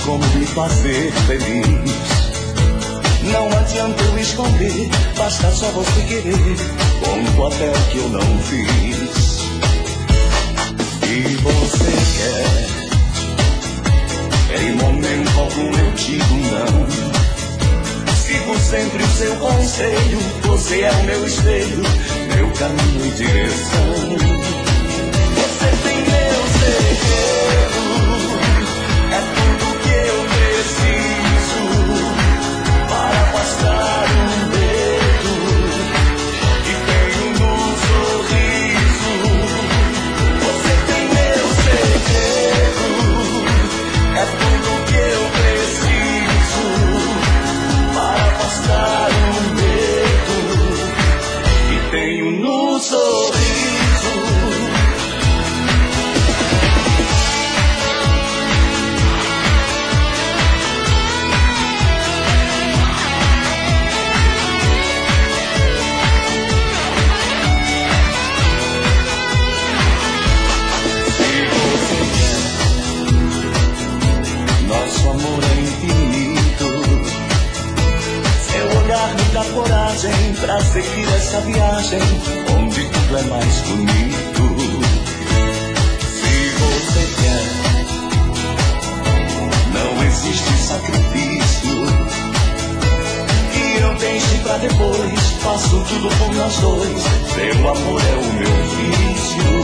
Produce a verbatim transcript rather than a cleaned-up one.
como me fazer feliz. Não adianta eu esconder, basta só você querer. Conto até o que eu não fiz. E você quer, em momento algum eu digo não. Sigo sempre o seu conselho, você é o meu espelho, meu caminho e direção. Você tem meu segredo, é tudo que eu preciso para afastar um medo que tenho no sorriso. Você tem meu segredo, é tudo que eu preciso para afastar um medo que tenho no sorriso. Nosso amor é infinito. Seu olhar me dá coragem pra seguir essa viagem onde tudo é mais bonito. Se você quer, não existe sacrifício que eu deixe pra depois. Faço tudo por nós dois, seu amor é o meu vício.